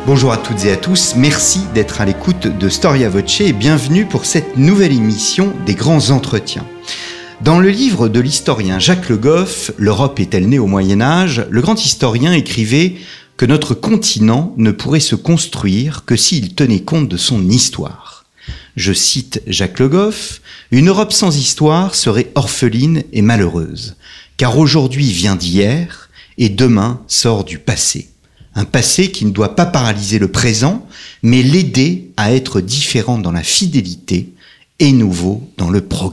Bonjour à toutes et à tous, merci d'être à l'écoute de Storia Voce et bienvenue pour cette nouvelle émission des grands entretiens. Dans le livre de l'historien Jacques Le Goff, L'Europe est-elle née au Moyen-Âge ? Le grand historien écrivait que notre continent ne pourrait se construire que s'il tenait compte de son histoire. Je cite Jacques Le Goff, « Une Europe sans histoire serait orpheline et malheureuse, car aujourd'hui vient d'hier et demain sort du passé. Un passé qui ne doit pas paralyser le présent, mais l'aider à être différent dans la fidélité et nouveau dans le progrès. »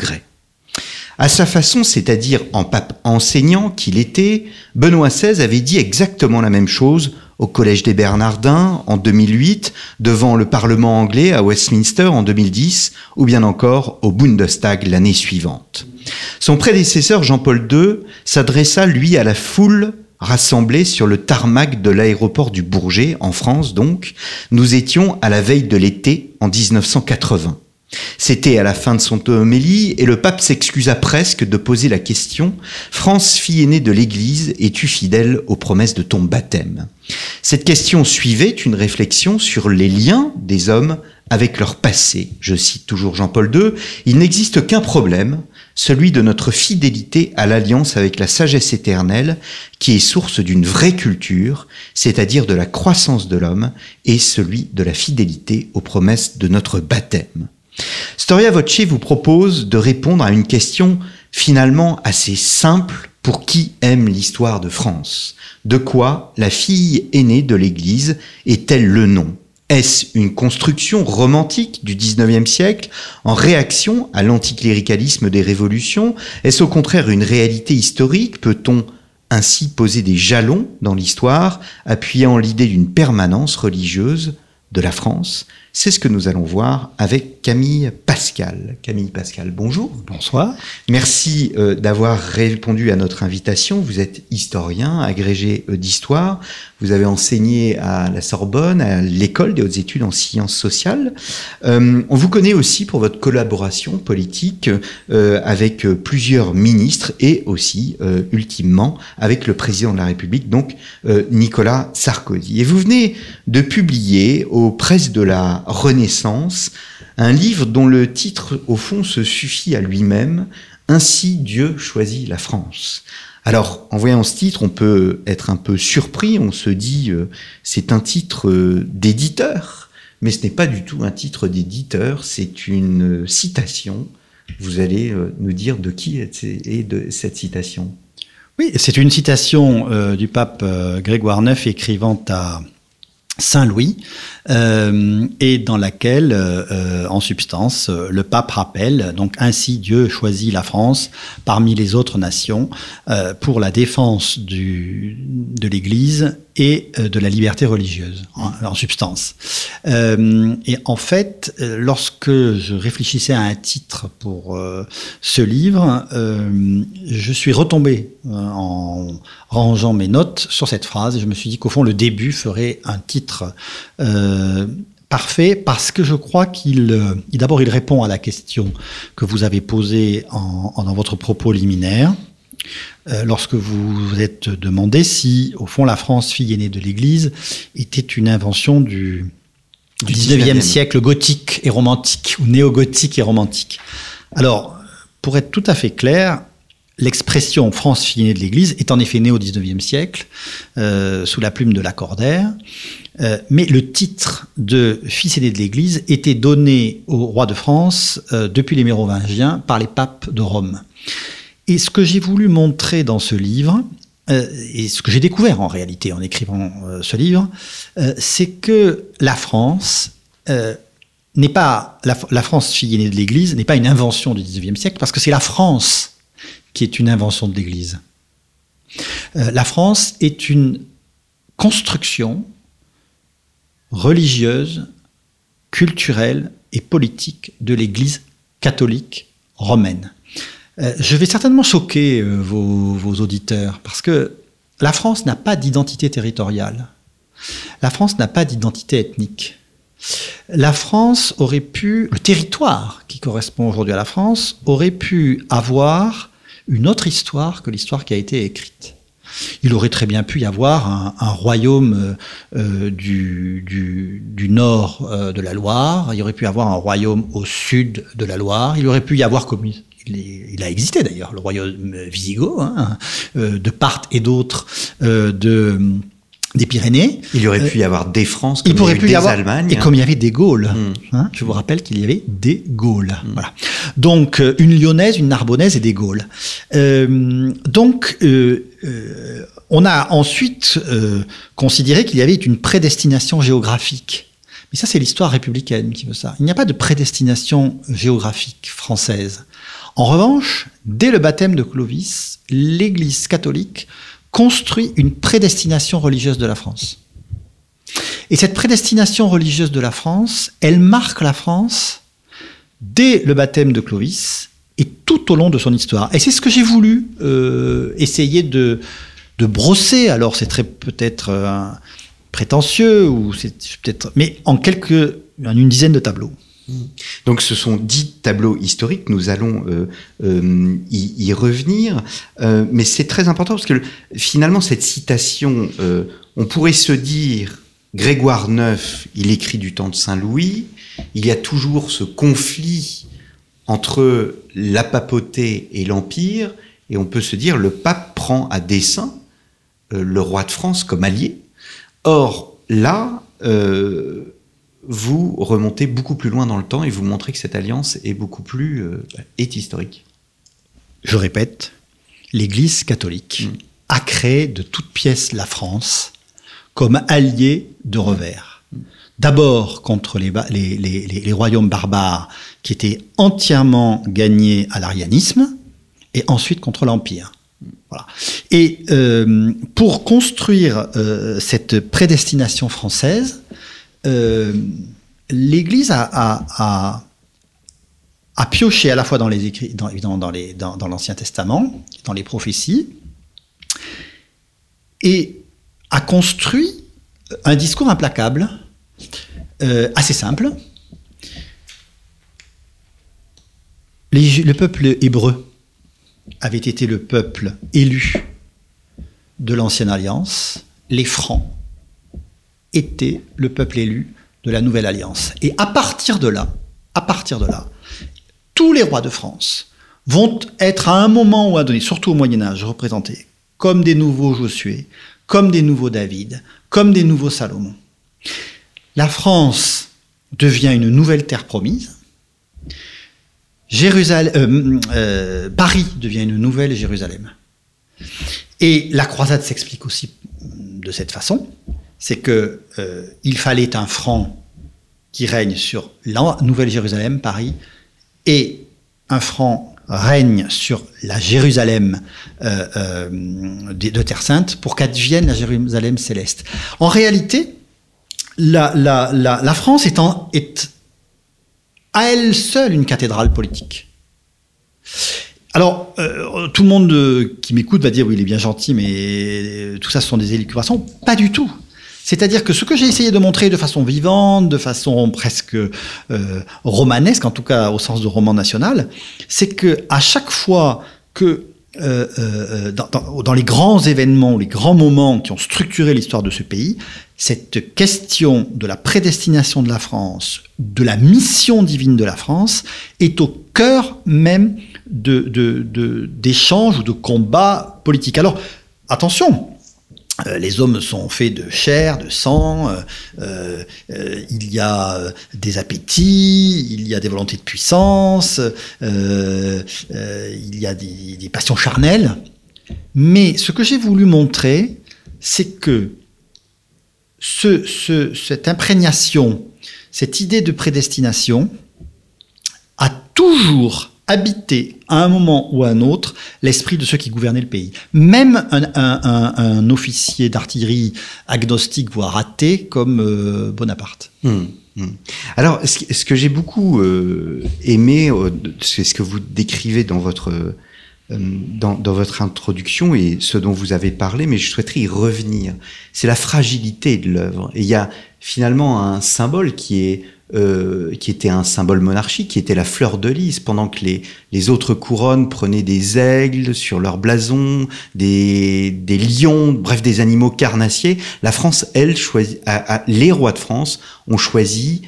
À sa façon, c'est-à-dire en pape enseignant qu'il était, Benoît XVI avait dit exactement la même chose au Collège des Bernardins en 2008, devant le Parlement anglais à Westminster en 2010, ou bien encore au Bundestag l'année suivante. Son prédécesseur Jean-Paul II s'adressa, lui, à la foule rassemblés sur le tarmac de l'aéroport du Bourget, en France donc. Nous étions à la veille de l'été en 1980. C'était à la fin de son homélie et le pape s'excusa presque de poser la question « France, fille aînée de l'Église, es-tu fidèle aux promesses de ton baptême ?» Cette question suivait une réflexion sur les liens des hommes avec leur passé. Je cite toujours Jean-Paul II, « Il n'existe qu'un problème, celui de notre fidélité à l'alliance avec la sagesse éternelle, qui est source d'une vraie culture, c'est-à-dire de la croissance de l'homme, et celui de la fidélité aux promesses de notre baptême. » Storia Voce vous propose de répondre à une question finalement assez simple pour qui aime l'histoire de France. De quoi la fille aînée de l'Église est-elle le nom ? Est-ce une construction romantique du XIXe siècle en réaction à l'anticléricalisme des révolutions ? Est-ce au contraire une réalité historique ? Peut-on ainsi poser des jalons dans l'histoire, appuyant l'idée d'une permanence religieuse de la France ? C'est ce que nous allons voir avec Camille Pascal. Camille Pascal, bonjour. Bonsoir. Merci d'avoir répondu à notre invitation. Vous êtes historien, agrégé d'histoire. Vous avez enseigné à la Sorbonne, à l'École des hautes études en sciences sociales. On vous connaît aussi pour votre collaboration politique avec plusieurs ministres et aussi, ultimement, avec le président de la République, donc Nicolas Sarkozy. Et vous venez de publier aux presses de la Renaissance un livre dont le titre, au fond, se suffit à lui-même, « Ainsi Dieu choisit la France ». Alors, en voyant ce titre, on peut être un peu surpris, on se dit c'est un titre d'éditeur, mais ce n'est pas du tout un titre d'éditeur, c'est une citation. Vous allez nous dire de qui est de cette citation. Oui, c'est une citation du pape Grégoire IX écrivant à Saint-Louis, et dans laquelle, en substance, le pape rappelle, donc ainsi Dieu choisit la France parmi les autres nations pour la défense de l'Église et de la liberté religieuse, en substance. Et en fait, lorsque je réfléchissais à un titre pour ce livre, je suis retombé en rangeant mes notes sur cette phrase et je me suis dit qu'au fond, le début ferait un titre parfait parce que je crois d'abord, il répond à la question que vous avez posée dans votre propos liminaire. Lorsque vous vous êtes demandé si, au fond, la France, fille aînée de l'Église, était une invention du 19e siècle gothique et romantique, ou néo-gothique et romantique. Alors, pour être tout à fait clair, l'expression « France, fille aînée de l'Église » est en effet née au 19e siècle, sous la plume de Lacordaire, mais le titre de « fils aîné de l'Église » était donné au roi de France depuis les Mérovingiens par les papes de Rome. Et ce que j'ai voulu montrer dans ce livre, et ce que j'ai découvert en réalité en écrivant ce livre, c'est que la France n'est pas la France fille aînée de l'Église n'est pas une invention du XIXe siècle, parce que c'est la France qui est une invention de l'Église. La France est une construction religieuse, culturelle et politique de l'Église catholique romaine. Je vais certainement choquer vos auditeurs, parce que la France n'a pas d'identité territoriale. La France n'a pas d'identité ethnique. La France aurait pu, le territoire qui correspond aujourd'hui à la France, aurait pu avoir une autre histoire que l'histoire qui a été écrite. Il aurait très bien pu y avoir un royaume du nord de la Loire, il aurait pu y avoir un royaume au sud de la Loire, il aurait pu y avoir, comme il a existé d'ailleurs, le royaume wisigoth, de part et d'autre des Pyrénées. Il y aurait pu y avoir des France, comme il aurait pu y avoir Allemagne. Et comme il y avait des Gaules. Je vous rappelle qu'il y avait des Gaules. Voilà. Donc, une Lyonnaise, une Narbonnaise et des Gaules. On a ensuite considéré qu'il y avait une prédestination géographique. Mais ça, c'est l'histoire républicaine qui veut ça. Il n'y a pas de prédestination géographique française. En revanche, dès le baptême de Clovis, l'Église catholique construit une prédestination religieuse de la France. Et cette prédestination religieuse de la France, elle marque la France dès le baptême de Clovis et tout au long de son histoire. Et c'est ce que j'ai voulu essayer de brosser. Alors c'est peut-être prétentieux, ou c'est peut-être, mais en une dizaine de tableaux. Donc ce sont 10 tableaux historiques, nous allons y revenir, mais c'est très important parce que finalement cette citation, on pourrait se dire, Grégoire IX, il écrit du temps de Saint-Louis, il y a toujours ce conflit entre la papauté et l'Empire, et on peut se dire, le pape prend à dessein le roi de France comme allié. Or, là, vous remontez beaucoup plus loin dans le temps et vous montrez que cette alliance est beaucoup plus est historique. Je répète, l'Église catholique a créé de toutes pièces la France comme allié de revers. D'abord contre les royaumes barbares qui étaient entièrement gagnés à l'arianisme, et ensuite contre l'Empire. Voilà. Et pour construire cette prédestination française, l'Église a pioché à la fois dans les écrits, évidemment dans l'Ancien Testament, dans les prophéties, et a construit un discours implacable, assez simple. Le peuple hébreu avait été le peuple élu de l'Ancienne Alliance. Les Francs étaient le peuple élu de la Nouvelle Alliance. Et à partir de là, tous les rois de France vont être à un moment ou à un donné, surtout au Moyen-Âge, représentés comme des nouveaux Josué, comme des nouveaux David, comme des nouveaux Salomon. La France devient une nouvelle terre promise. Paris devient une nouvelle Jérusalem. Et la croisade s'explique aussi de cette façon. C'est que il fallait un franc qui règne sur la nouvelle Jérusalem, Paris, et un franc règne sur la Jérusalem de Terre Sainte pour qu'advienne la Jérusalem céleste. En réalité, la France est à elle seule une cathédrale politique. Alors, tout le monde qui m'écoute va dire oui, il est bien gentil, mais tout ça, ce sont des élucubrations. Pas du tout. C'est-à-dire que ce que j'ai essayé de montrer de façon vivante, de façon presque romanesque, en tout cas au sens de roman national, c'est que à chaque fois que dans les grands événements, les grands moments qui ont structuré l'histoire de ce pays, cette question de la prédestination de la France, de la mission divine de la France, est au cœur même d'échanges ou de combats politiques. Alors, attention, les hommes sont faits de chair, de sang, il y a des appétits, il y a des volontés de puissance, il y a des passions charnelles. Mais ce que j'ai voulu montrer, c'est que cette imprégnation, cette idée de prédestination a toujours habité à un moment ou à un autre l'esprit de ceux qui gouvernaient le pays. Même un officier d'artillerie agnostique, voire athée, comme Bonaparte. Alors, ce que j'ai beaucoup aimé, c'est ce que vous décrivez dans votre introduction et ce dont vous avez parlé, mais je souhaiterais y revenir. C'est la fragilité de l'œuvre. Et il y a finalement un symbole qui était un symbole monarchique, qui était la fleur de lys, pendant que les autres couronnes prenaient des aigles sur leur blason, des lions, bref, des animaux carnassiers. La France, elle, les rois de France ont choisi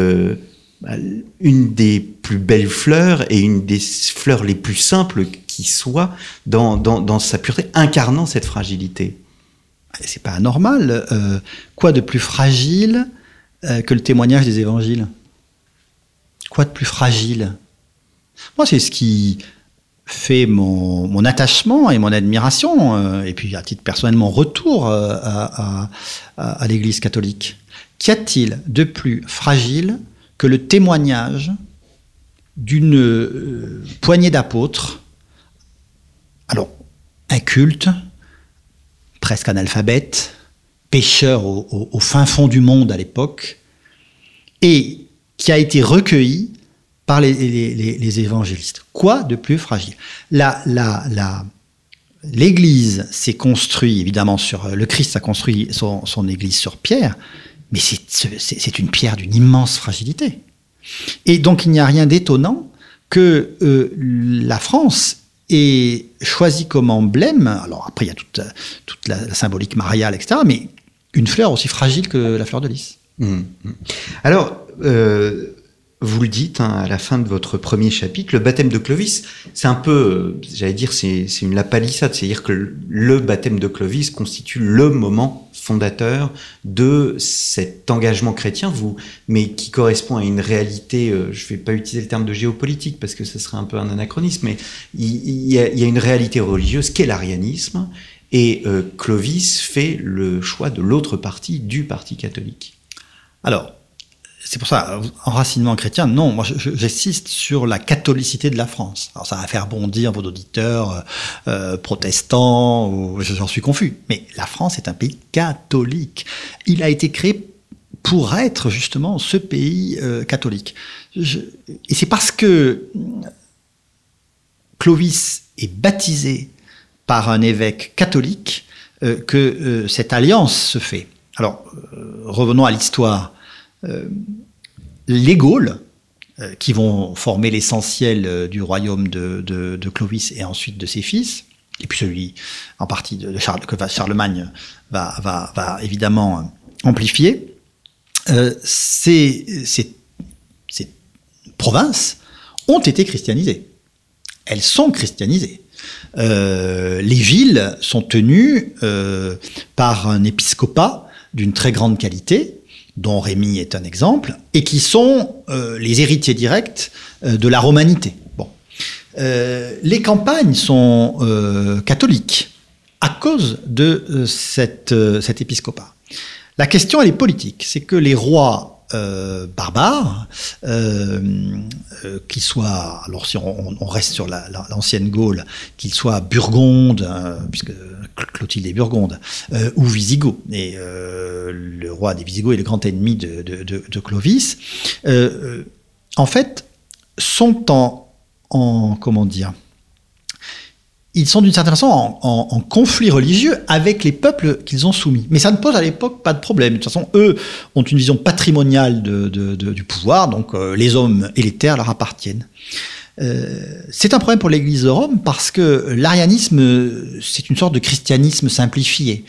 une des plus belles fleurs et une des fleurs les plus simples qui soit dans sa pureté, incarnant cette fragilité. C'est pas anormal. Quoi de plus fragile que le témoignage des évangiles? Quoi de plus fragile? Moi, c'est ce qui fait mon attachement et mon admiration, et puis à titre personnel, mon retour à l'Église catholique. Qu'y a-t-il de plus fragile que le témoignage d'une poignée d'apôtres, alors incultes, presque analphabètes, pêcheurs au fin fond du monde à l'époque, et qui a été recueilli par les évangélistes. Quoi de plus fragile? L'Église s'est construite, évidemment, le Christ a construit son Église sur pierre, mais c'est une pierre d'une immense fragilité. Et donc il n'y a rien d'étonnant que la France ait choisi comme emblème, alors après il y a toute la symbolique mariale, etc., mais une fleur aussi fragile que la fleur de lys. Alors, vous le dites à la fin de votre premier chapitre, le baptême de Clovis, c'est un peu, j'allais dire, c'est une lapalissade, c'est-à-dire que le baptême de Clovis constitue le moment fondateur de cet engagement chrétien, mais qui correspond à une réalité, je ne vais pas utiliser le terme de géopolitique parce que ce serait un peu un anachronisme, mais il y a une réalité religieuse qu'est l'arianisme, et Clovis fait le choix de l'autre parti, du parti catholique. Alors, c'est pour ça, enracinement chrétien, non, moi j'insiste sur la catholicité de la France. Alors ça va faire bondir vos auditeurs protestants, ou j'en suis confus, mais la France est un pays catholique. Il a été créé pour être justement ce pays catholique. Et c'est parce que Clovis est baptisé par un évêque catholique que cette alliance se fait. Alors, revenons à l'histoire. Les Gaules, qui vont former l'essentiel du royaume de Clovis et ensuite de ses fils, et puis celui en partie que Charlemagne va évidemment amplifier, ces provinces ont été christianisées. Elles sont christianisées. Les villes sont tenues par un épiscopat d'une très grande qualité, dont Rémy est un exemple, et qui sont les héritiers directs de la romanité. Bon. Les campagnes sont catholiques à cause de cet épiscopat. La question, elle est politique. C'est que les rois barbares, qu'ils soient, alors si on reste sur l'ancienne Gaule, qu'ils soient burgondes, puisque Clotilde est burgonde, ou Visigoths, et le roi des Visigoths est le grand ennemi de Clovis, en fait, sont en comment dire, ils sont d'une certaine façon en conflit religieux avec les peuples qu'ils ont soumis. Mais ça ne pose à l'époque pas de problème. De toute façon, eux ont une vision patrimoniale du pouvoir, donc les hommes et les terres leur appartiennent. C'est un problème pour l'Église de Rome parce que l'arianisme, c'est une sorte de christianisme simplifié.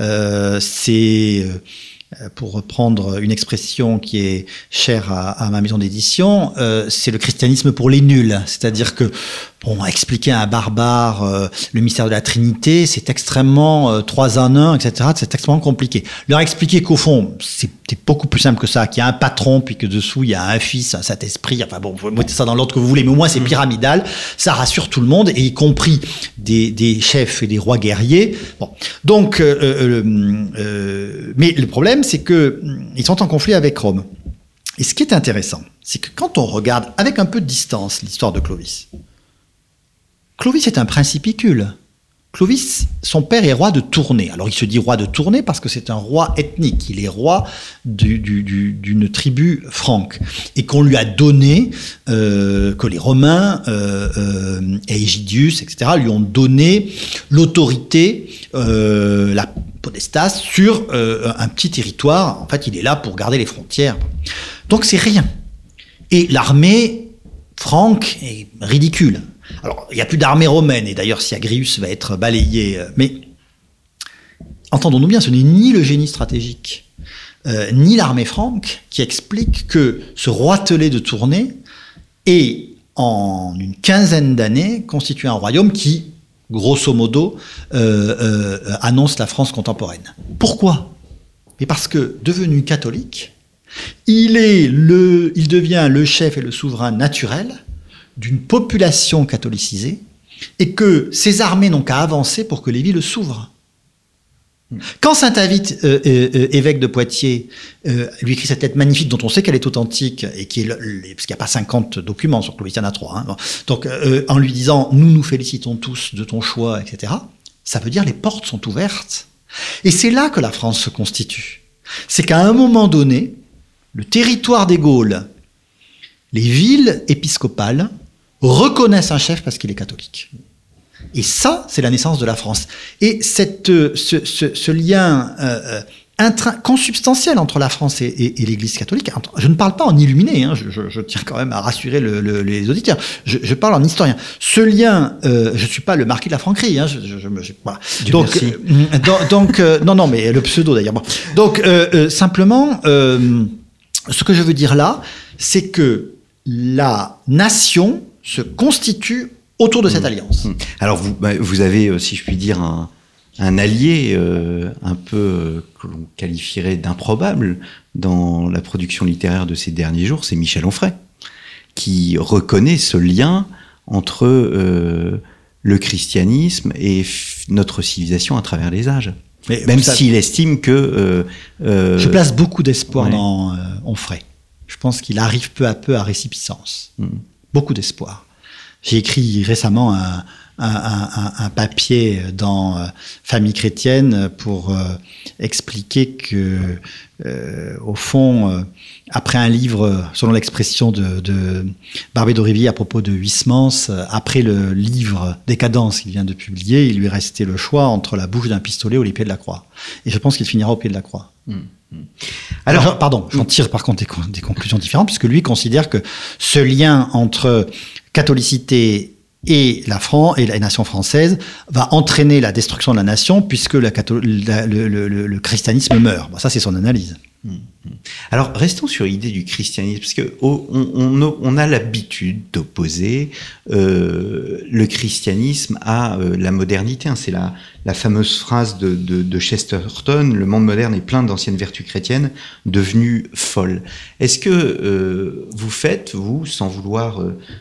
Pour reprendre une expression qui est chère à ma maison d'édition, c'est le christianisme pour les nuls. C'est-à-dire que, expliquer à un barbare le mystère de la Trinité, c'est extrêmement 3 en 1, etc. C'est extrêmement compliqué. Leur expliquer qu'au fond, c'est beaucoup plus simple que ça, qu'il y a un patron, puis que dessous, il y a un fils, un Saint-Esprit, enfin bon, vous mettez ça dans l'ordre que vous voulez, mais au moins c'est pyramidal, ça rassure tout le monde, et y compris des chefs et des rois guerriers. Bon. Donc, mais le problème, c'est que ils sont en conflit avec Rome. Et ce qui est intéressant, c'est que quand on regarde avec un peu de distance l'histoire de Clovis, Clovis est un principicule. Clovis, son père est roi de Tournai. Alors il se dit roi de Tournai parce que c'est un roi ethnique. Il est roi d'une tribu franque. Et qu'on lui a donné, que les Romains, Aegidius, etc., lui ont donné l'autorité, podestas sur un petit territoire. En fait, il est là pour garder les frontières. Donc, c'est rien. Et l'armée franque est ridicule. Alors, il n'y a plus d'armée romaine, et d'ailleurs, Syagrius va être balayé. Mais, entendons-nous bien, ce n'est ni le génie stratégique, ni l'armée franque qui explique que ce roitelet de Tournai est, en une quinzaine d'années, constitué un royaume qui, grosso modo, annonce la France contemporaine. Pourquoi ? Mais parce que, devenu catholique, il devient le chef et le souverain naturel d'une population catholicisée, et que ses armées n'ont qu'à avancer pour que les villes s'ouvrent. Quand Saint-Avit, évêque de Poitiers, lui écrit cette lettre magnifique dont on sait qu'elle est authentique, et qui est parce qu'il n'y a pas 50 documents sur Clovis, il y en a 3. Hein, donc, en lui disant « Nous félicitons tous de ton choix », etc., ça veut dire les portes sont ouvertes. Et c'est là que la France se constitue. C'est qu'à un moment donné, le territoire des Gaules, les villes épiscopales, reconnaissent un chef parce qu'il est catholique. Et ça, c'est la naissance de la France. Et ce lien consubstantiel entre la France et l'Église catholique, je ne parle pas en illuminé, hein, je tiens quand même à rassurer les auditeurs, je parle en historien. Ce lien, je ne suis pas le marquis de la Franquerie, hein, voilà. Donc, non, mais le pseudo d'ailleurs. Bon. Donc, simplement, ce que je veux dire là, c'est que la nation se constitue autour de cette alliance. Alors, vous avez, si je puis dire, un allié un peu que l'on qualifierait d'improbable dans la production littéraire de ces derniers jours, c'est Michel Onfray, qui reconnaît ce lien entre le christianisme et notre civilisation à travers les âges. Mais même s'il estime que... je place beaucoup d'espoir dans Onfray. Je pense qu'il arrive peu à peu à récipiscence. Beaucoup d'espoir. J'ai écrit récemment un papier dans Famille chrétienne pour expliquer que, au fond, après un livre, selon l'expression de Barbé d'Aurevilly à propos de Huysmans, après le livre Décadence qu'il vient de publier, il lui restait le choix entre la bouche d'un pistolet ou les pieds de la croix. Et je pense qu'il finira au pied de la croix. Alors, j'en tire par contre des conclusions différentes, puisque lui considère que ce lien entre catholicité et la nation française va entraîner la destruction de la nation, puisque le christianisme meurt. Bon, ça, c'est son analyse. Alors, restons sur l'idée du christianisme, parce que on a l'habitude d'opposer le christianisme à la modernité. C'est la fameuse phrase de Chesterton: le monde moderne est plein d'anciennes vertus chrétiennes devenues folles. Est-ce que vous faites, vous, sans vouloir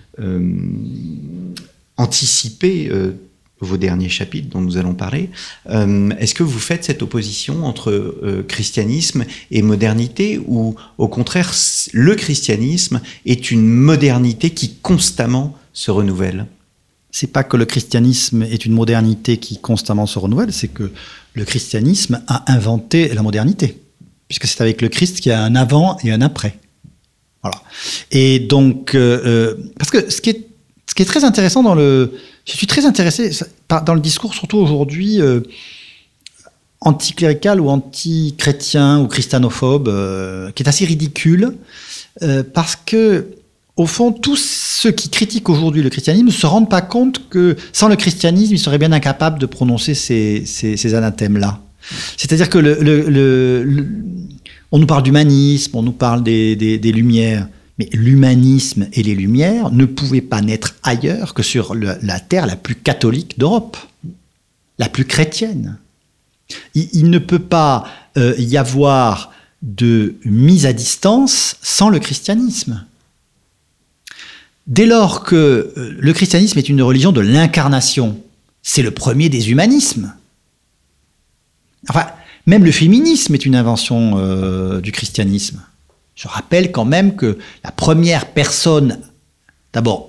anticiper vos derniers chapitres dont nous allons parler, est-ce que vous faites cette opposition entre christianisme et modernité, ou au contraire le christianisme est une modernité qui constamment se renouvelle ? C'est pas que le christianisme est une modernité qui constamment se renouvelle, c'est que le christianisme a inventé la modernité, puisque c'est avec le Christ qu'il y a un avant et un après. Voilà. Et donc, parce que ce qui est très intéressant je suis très intéressé dans le discours, surtout aujourd'hui, anticlérical ou anti-chrétien ou christianophobe, qui est assez ridicule, parce que, au fond, tous ceux qui critiquent aujourd'hui le christianisme ne se rendent pas compte que, sans le christianisme, ils seraient bien incapables de prononcer ces anathèmes-là. C'est-à-dire que on nous parle d'humanisme, on nous parle des Lumières. Mais l'humanisme et les Lumières ne pouvaient pas naître ailleurs que sur la terre la plus catholique d'Europe, la plus chrétienne. Il ne peut pas y avoir de mise à distance sans le christianisme. Dès lors que le christianisme est une religion de l'incarnation, c'est le premier des humanismes. Enfin, même le féminisme est une invention du christianisme. Je rappelle quand même que la première personne, d'abord,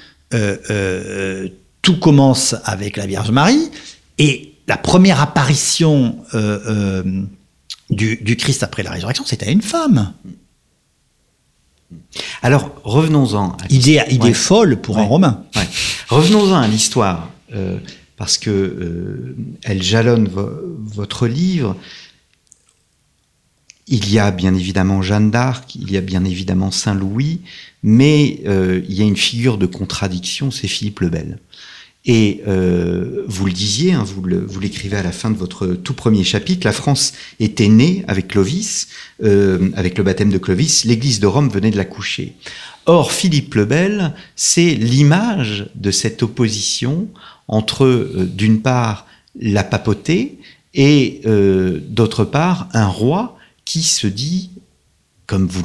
tout commence avec la Vierge Marie, et la première apparition du Christ après la résurrection, c'était à une femme. Alors, revenons-en. Idée folle pour un Romain. Ouais. Revenons-en à l'histoire. parce que elle jalonne votre livre. Il y a bien évidemment Jeanne d'Arc, il y a bien évidemment Saint-Louis, mais il y a une figure de contradiction, c'est Philippe le Bel. Et vous le disiez, hein, vous l'écrivez à la fin de votre tout premier chapitre, la France était née avec Clovis, avec le baptême de Clovis, l'Église de Rome venait de l'accoucher. Or, Philippe le Bel, c'est l'image de cette opposition entre, d'une part, la papauté et, d'autre part, un roi qui se dit, comme vous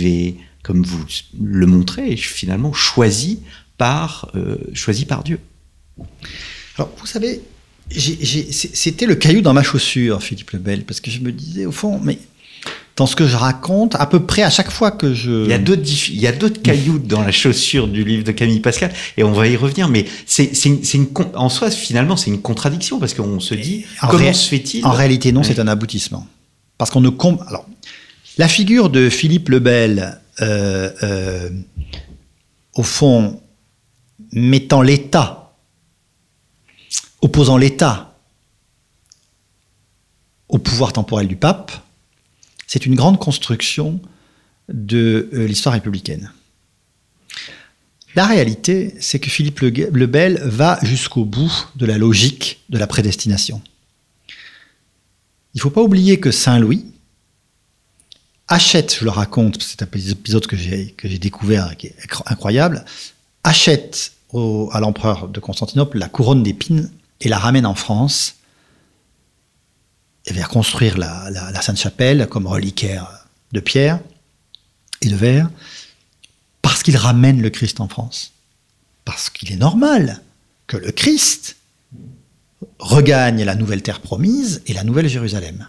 le montrez, finalement choisi par Dieu. Alors, vous savez, c'était le caillou dans ma chaussure, Philippe le Bel, parce que je me disais, au fond, mais dans ce que je raconte, à peu près à chaque fois que je... Il y a d'autres cailloux dans la chaussure du livre de Camille Pascal, et on va y revenir, mais en soi, finalement, c'est une contradiction, parce qu'on se dit, comment se fait-il... En réalité, non, c'est un aboutissement. Parce qu'on ne... Alors, la figure de Philippe le Bel, au fond, mettant l'État, opposant l'État au pouvoir temporel du pape, c'est une grande construction de l'histoire républicaine. La réalité, c'est que Philippe le Bel va jusqu'au bout de la logique de la prédestination. Il ne faut pas oublier que Saint-Louis achète, je le raconte, c'est un épisode que j'ai découvert, qui est incroyable, achète à l'empereur de Constantinople la couronne d'épines et la ramène en France et va construire la Sainte-Chapelle comme reliquaire de pierre et de verre parce qu'il ramène le Christ en France. Parce qu'il est normal que le Christ regagne la nouvelle terre promise et la nouvelle Jérusalem.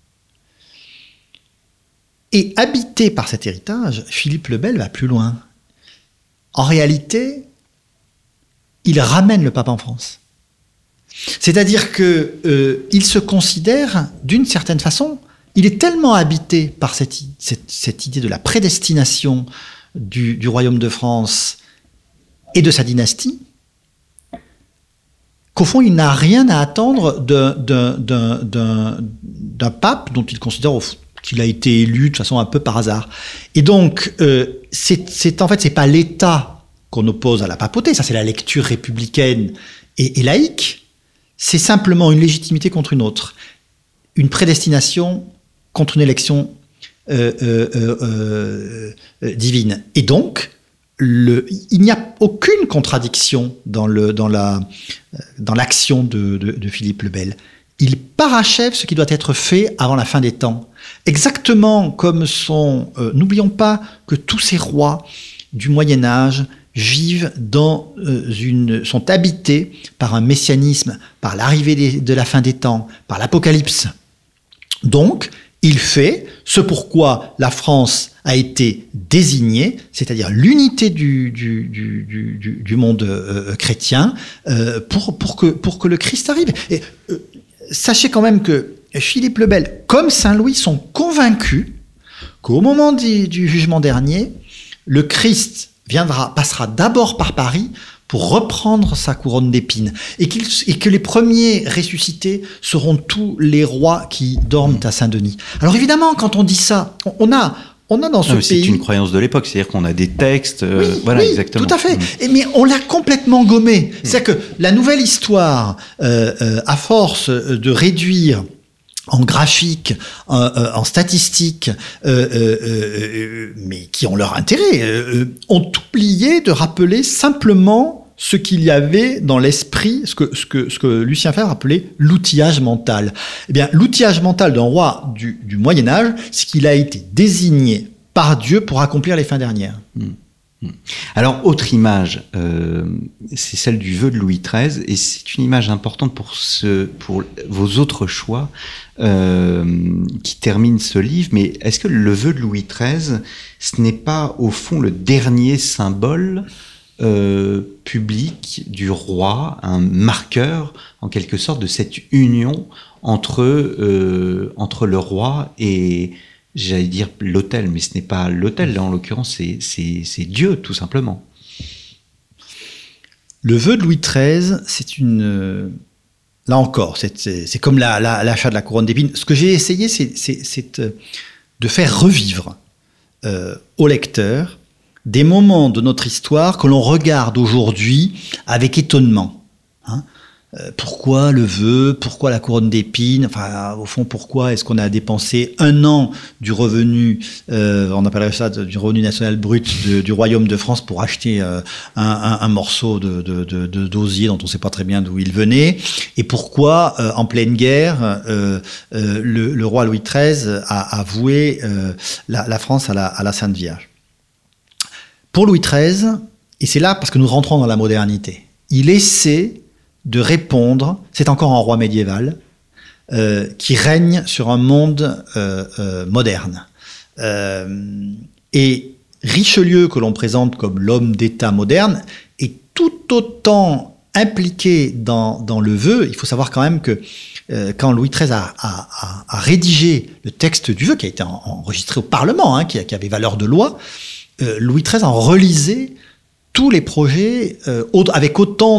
Et habité par cet héritage, Philippe le Bel va plus loin. En réalité, il ramène le pape en France. C'est-à-dire qu'il se considère, d'une certaine façon, il est tellement habité par cette idée de la prédestination du royaume de France et de sa dynastie, qu'au fond, il n'a rien à attendre d'un pape dont il considère qu'il a été élu de façon un peu par hasard. Et donc, c'est pas l'État qu'on oppose à la papauté, ça c'est la lecture républicaine et laïque, c'est simplement une légitimité contre une autre, une prédestination contre une élection divine. Et donc, il n'y a aucune contradiction dans l'action de Philippe le Bel. Il parachève ce qui doit être fait avant la fin des temps. Exactement comme n'oublions pas que tous ces rois du Moyen-Âge vivent sont habités par un messianisme, par l'arrivée de la fin des temps, par l'Apocalypse. Donc, il fait ce pourquoi la France a été désignée, c'est-à-dire l'unité du monde chrétien, pour que le Christ arrive. Et sachez quand même que Philippe le Bel, comme Saint-Louis, sont convaincus qu'au moment du jugement dernier, le Christ passera d'abord par Paris pour reprendre sa couronne d'épines, et que les premiers ressuscités seront tous les rois qui dorment à Saint-Denis. Alors évidemment, quand on dit ça, on a dans ce pays... C'est une croyance de l'époque, c'est-à-dire qu'on a des textes... Oui, exactement. Tout à fait. Mais on l'a complètement gommé. C'est-à-dire que la nouvelle histoire, à force de réduire en graphique, en statistique, mais qui ont leur intérêt, ont oublié de rappeler simplement ce qu'il y avait dans l'esprit, ce que Lucien Febvre appelait l'outillage mental. Eh bien, l'outillage mental d'un roi du Moyen-Âge, c'est qu'il a été désigné par Dieu pour accomplir les fins dernières. Alors, autre image, c'est celle du vœu de Louis XIII, et c'est une image importante pour vos autres choix qui terminent ce livre. Mais est-ce que le vœu de Louis XIII, ce n'est pas au fond le dernier symbole public du roi, un marqueur en quelque sorte de cette union entre le roi et, j'allais dire l'autel, mais ce n'est pas l'autel, là en l'occurrence c'est Dieu tout simplement. Le vœu de Louis XIII, c'est une là encore, c'est comme l'achat de la couronne d'épines. Ce que j'ai essayé, c'est de faire revivre au lecteur des moments de notre histoire que l'on regarde aujourd'hui avec étonnement. Hein. Pourquoi le vœu? Pourquoi la couronne d'épines? Enfin, au fond, pourquoi est-ce qu'on a dépensé 1 an du revenu, on appellerait ça du revenu national brut du Royaume de France pour acheter un morceau de d'osier dont on ne sait pas très bien d'où il venait? Et pourquoi, en pleine guerre, le roi Louis XIII a voué la France à la Sainte Vierge? Pour Louis XIII, et c'est là parce que nous rentrons dans la modernité, il essaie de répondre, c'est encore un roi médiéval, qui règne sur un monde moderne. Et Richelieu, que l'on présente comme l'homme d'État moderne, est tout autant impliqué dans le vœu. Il faut savoir quand même que quand Louis XIII a rédigé le texte du vœu, qui a été enregistré au Parlement, qui avait valeur de loi, Louis XIII en relisait tous les projets avec autant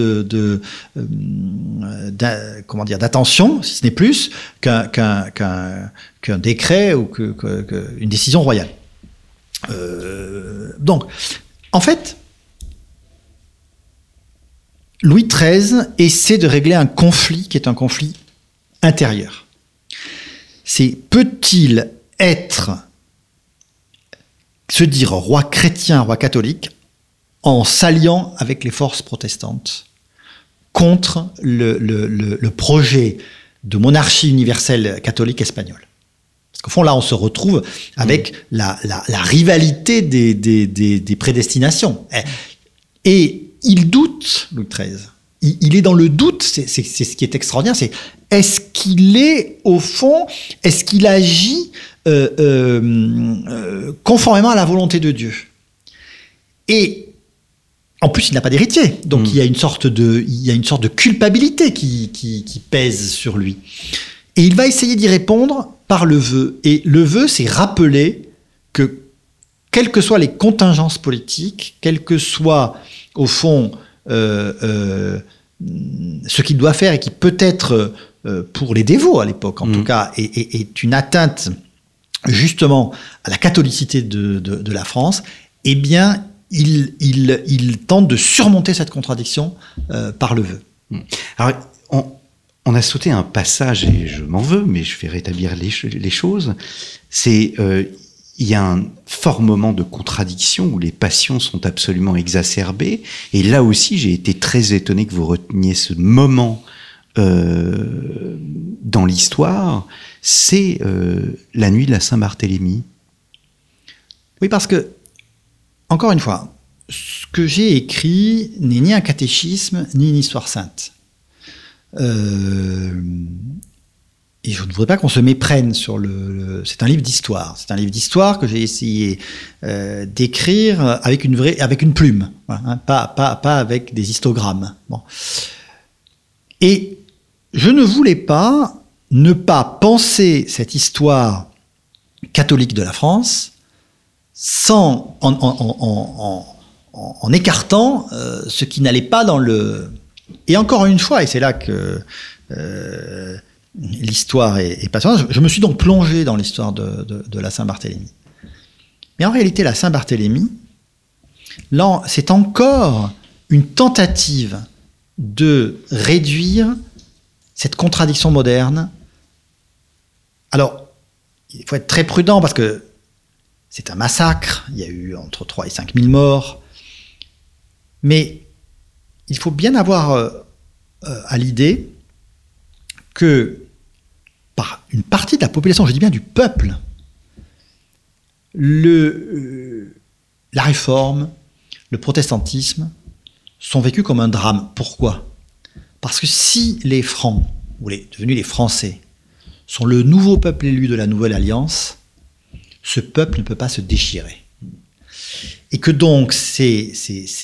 d'attention, si ce n'est plus, qu'un décret ou qu'une décision royale. Donc, en fait, Louis XIII essaie de régler un conflit qui est un conflit intérieur. C'est peut-il se dire roi chrétien, roi catholique, en s'alliant avec les forces protestantes contre le projet de monarchie universelle catholique espagnole. Parce qu'au fond, là, on se retrouve avec la rivalité des prédestinations. Et il doute, Louis XIII. Il est dans le doute, c'est ce qui est extraordinaire, c'est est-ce qu'il agit conformément à la volonté de Dieu? Et en plus, il n'a pas d'héritier, donc il y a une sorte de culpabilité qui pèse sur lui. Et il va essayer d'y répondre par le vœu. Et le vœu, c'est rappeler que, quelles que soient les contingences politiques, quel que soit, au fond, ce qu'il doit faire et qui peut-être, pour les dévots à l'époque, en tout cas, est une atteinte justement à la catholicité de la France, eh bien, il tente de surmonter cette contradiction par le vœu. Alors, on a sauté un passage, et je m'en veux, mais je vais rétablir les choses. Il y a un fort moment de contradiction où les passions sont absolument exacerbées. Et là aussi, j'ai été très étonné que vous reteniez ce moment dans l'histoire. C'est la nuit de la Saint-Barthélemy. Oui, parce que, encore une fois, ce que j'ai écrit n'est ni un catéchisme, ni une histoire sainte. Et je ne voudrais pas qu'on se méprenne sur c'est un livre d'histoire. C'est un livre d'histoire que j'ai essayé d'écrire avec une plume, hein, pas avec des histogrammes. Bon. Et je ne voulais pas ne pas penser cette histoire catholique de la France en écartant ce qui n'allait pas dans le... Et encore une fois, et c'est là que l'histoire est passionnante, je me suis donc plongé dans l'histoire de la Saint-Barthélemy. Mais en réalité, la Saint-Barthélemy, là, c'est encore une tentative de réduire cette contradiction moderne. Alors, il faut être très prudent parce que c'est un massacre, il y a eu entre 3 et 5 000 morts, mais il faut bien avoir à l'idée que par une partie de la population, je dis bien du peuple, la réforme, le protestantisme sont vécus comme un drame. Pourquoi ? Parce que si les Francs, ou devenus les Français, sont le nouveau peuple élu de la Nouvelle Alliance, ce peuple ne peut pas se déchirer. Et que donc, c'est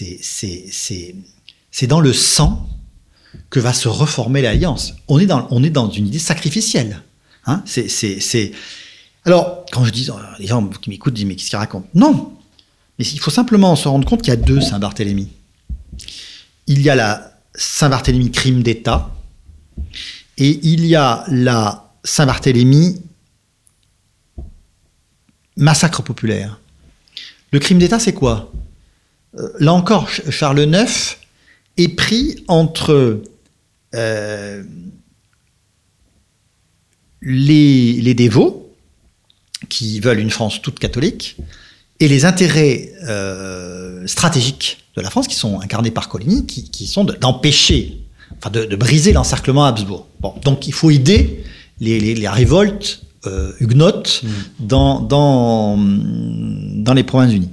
dans le sang que va se reformer l'Alliance. On est dans une idée sacrificielle. Hein, Alors, quand je dis, les gens qui m'écoutent disent, mais qu'est-ce qu'ils racontent ? Non, mais il faut simplement se rendre compte qu'il y a 2 Saint-Barthélemy. Il y a la Saint-Barthélemy crime d'État, et il y a la Saint-Barthélemy, massacre populaire. Le crime d'État, c'est quoi ? Là encore, Charles IX est pris entre les dévots, qui veulent une France toute catholique, et les intérêts stratégiques de la France, qui sont incarnés par Coligny, qui sont d'empêcher, enfin de briser l'encerclement Habsbourg. Bon, donc il faut aider les révoltes huguenotes dans les Provinces-Unies.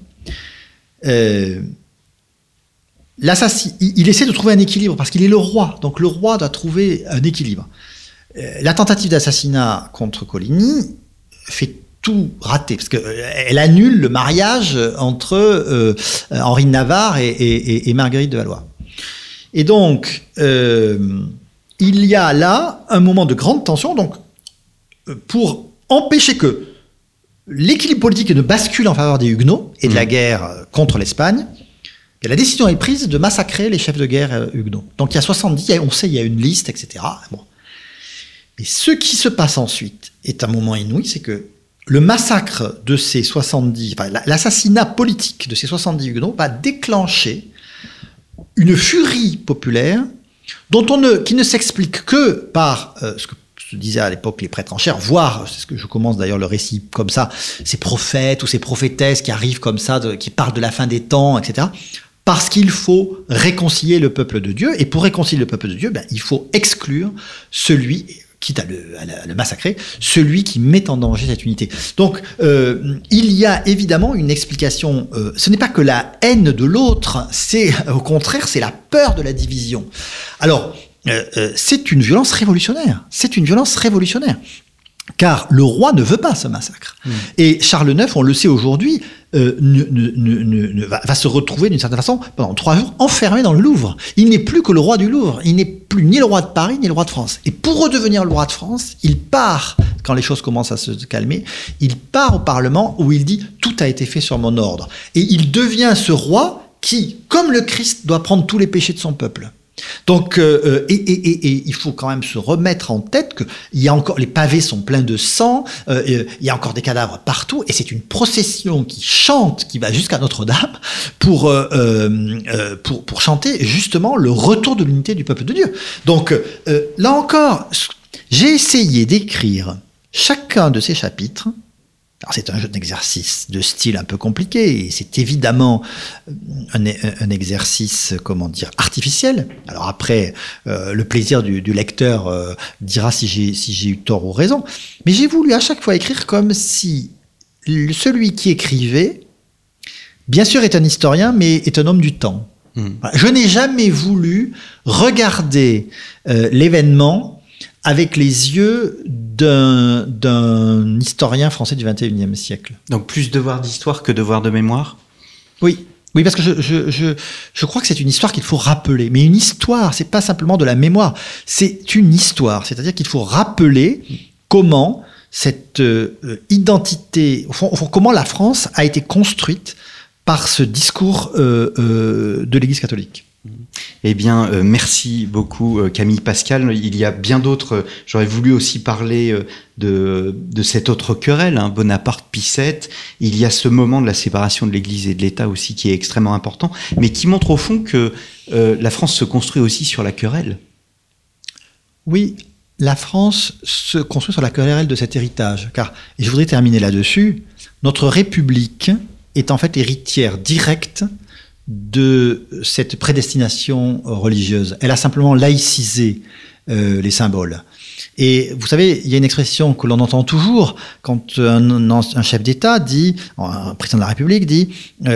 Il essaie de trouver un équilibre, parce qu'il est le roi, donc le roi doit trouver un équilibre. La tentative d'assassinat contre Coligny fait tout rater, parce qu'elle annule le mariage entre Henri de Navarre et Marguerite de Valois. Et donc, il y a là un moment de grande tension, donc, pour empêcher que l'équilibre politique ne bascule en faveur des Huguenots et de la guerre contre l'Espagne, et la décision est prise de massacrer les chefs de guerre huguenots. Donc il y a 70, on sait, il y a une liste, etc. Bon. Et ce qui se passe ensuite est un moment inouï, c'est que le massacre de ces 70, enfin, l'assassinat politique de ces 70 Huguenots va déclencher une furie populaire qui ne s'explique que par ce que se disaient à l'époque les prêtres en chair, voire, c'est ce que je commence d'ailleurs le récit comme ça, ces prophètes ou ces prophétesses qui arrivent comme ça, qui parlent de la fin des temps, etc. Parce qu'il faut réconcilier le peuple de Dieu, et pour réconcilier le peuple de Dieu, il faut exclure celui, quitte à le massacrer, celui qui met en danger cette unité. Donc, il y a évidemment une explication. Ce n'est pas que la haine de l'autre, c'est au contraire, c'est la peur de la division. Alors, c'est une violence révolutionnaire. C'est une violence révolutionnaire. Car le roi ne veut pas ce massacre. Et Charles IX, on le sait aujourd'hui, va se retrouver d'une certaine façon pendant 3 jours enfermé dans le Louvre. Il n'est plus que le roi du Louvre. Il n'est plus ni le roi de Paris ni le roi de France. Et pour redevenir le roi de France, il part, quand les choses commencent à se calmer, il part au Parlement où il dit « tout a été fait sur mon ordre ». Et il devient ce roi qui, comme le Christ, doit prendre tous les péchés de son peuple. Donc, il faut quand même se remettre en tête que les pavés sont pleins de sang, il y a encore des cadavres partout, et c'est une procession qui chante, qui va jusqu'à Notre-Dame pour chanter justement le retour de l'unité du peuple de Dieu. Donc, là encore, j'ai essayé d'écrire chacun de ces chapitres. Alors c'est un jeu d'exercice de style un peu compliqué, et c'est évidemment un exercice, artificiel. Alors après, le plaisir du lecteur dira si j'ai eu tort ou raison. Mais j'ai voulu à chaque fois écrire comme si celui qui écrivait, bien sûr est un historien, mais est un homme du temps. Je n'ai jamais voulu regarder l'événement avec les yeux d'un historien français du XXIe siècle. Donc plus devoir d'histoire que devoir de mémoire ? Oui, parce que je crois que c'est une histoire qu'il faut rappeler. Mais une histoire, c'est pas simplement de la mémoire, c'est une histoire. C'est-à-dire qu'il faut rappeler comment cette identité, au fond, comment la France a été construite par ce discours de l'Église catholique. Eh bien, merci beaucoup Camille Pascal. Il y a bien d'autres. J'aurais voulu aussi parler de cette autre querelle, Bonaparte-Picette. Il y a ce moment de la séparation de l'Église et de l'État aussi qui est extrêmement important, mais qui montre au fond que la France se construit aussi sur la querelle. Oui, la France se construit sur la querelle de cet héritage. Et je voudrais terminer là-dessus, notre République est en fait héritière directe de cette prédestination religieuse. Elle a simplement laïcisé les symboles. Et vous savez, il y a une expression que l'on entend toujours quand un chef d'État dit, un président de la République dit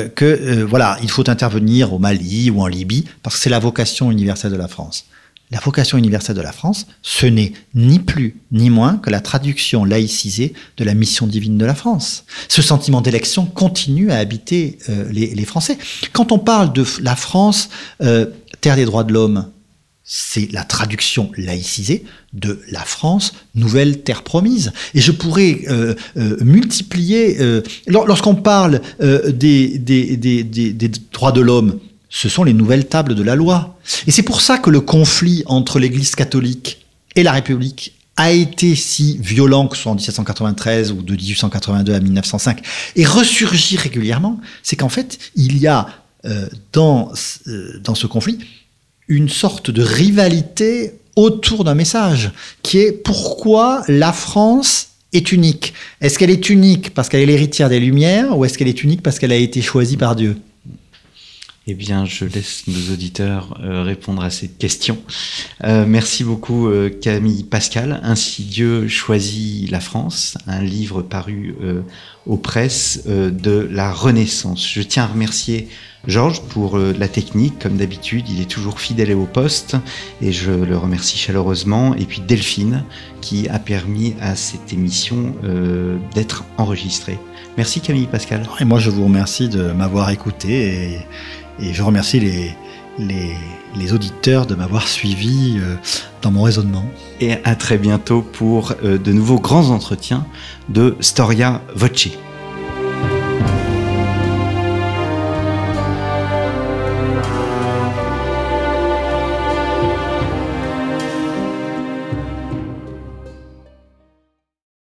il faut intervenir au Mali ou en Libye parce que c'est la vocation universelle de la France. La vocation universelle de la France, ce n'est ni plus ni moins que la traduction laïcisée de la mission divine de la France. Ce sentiment d'élection continue à habiter les Français. Quand on parle de la France, terre des droits de l'homme, c'est la traduction laïcisée de la France, nouvelle terre promise. Et je pourrais multiplier... lorsqu'on parle des droits de l'homme, ce sont les nouvelles tables de la loi. Et c'est pour ça que le conflit entre l'Église catholique et la République a été si violent, que ce soit en 1793 ou de 1882 à 1905, et ressurgit régulièrement, c'est qu'en fait, il y a dans ce conflit une sorte de rivalité autour d'un message, qui est pourquoi la France est unique. Est-ce qu'elle est unique parce qu'elle est l'héritière des Lumières, ou est-ce qu'elle est unique parce qu'elle a été choisie par Dieu ? Eh bien, je laisse nos auditeurs répondre à cette question. Merci beaucoup Camille Pascal. Ainsi Dieu choisit la France, un livre paru aux presses de la Renaissance. Je tiens à remercier Georges pour la technique, comme d'habitude, il est toujours fidèle au poste et je le remercie chaleureusement. Et puis Delphine qui a permis à cette émission d'être enregistrée. Merci Camille Pascal. Et moi je vous remercie de m'avoir écouté et je remercie les auditeurs de m'avoir suivi dans mon raisonnement. Et à très bientôt pour de nouveaux grands entretiens de Storia Voce.